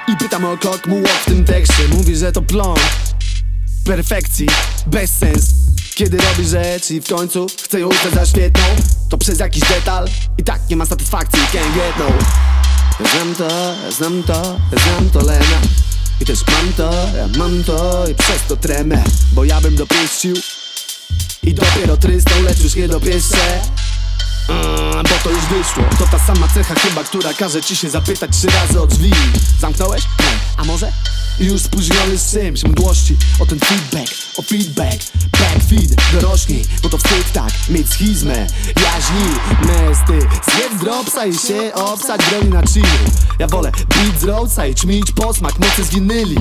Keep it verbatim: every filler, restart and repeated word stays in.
I pytam o kok mu łok w tym tekście. Mówi, że to plon perfekcji, bez sens. Kiedy robi rzecz i w końcu chce ją uznać za świetną, to przez jakiś detal i tak nie ma satysfakcji. Can't get no. Ja znam to, ja znam to, ja znam to Lena. I też mam to, ja mam to i przez to tremę. Bo ja bym dopieścił i dopiero trysnął, lecz już nie dopieszczę. Mm, bo to już wyszło. To ta sama cecha chyba, która każe ci się zapytać trzy razy o drzwi. Zamknąłeś? Nie. A może? I już spóźniony z czymś, mdłości o ten feedback, o feedback, backfeed, dorośnij, bo to wstyd tak, mieć schizmę, jaźni, mesty, zjedz dropsa i się obsać broni na chillu. Ja wolę beat z roadsa i czmić posmak mocy z winyli.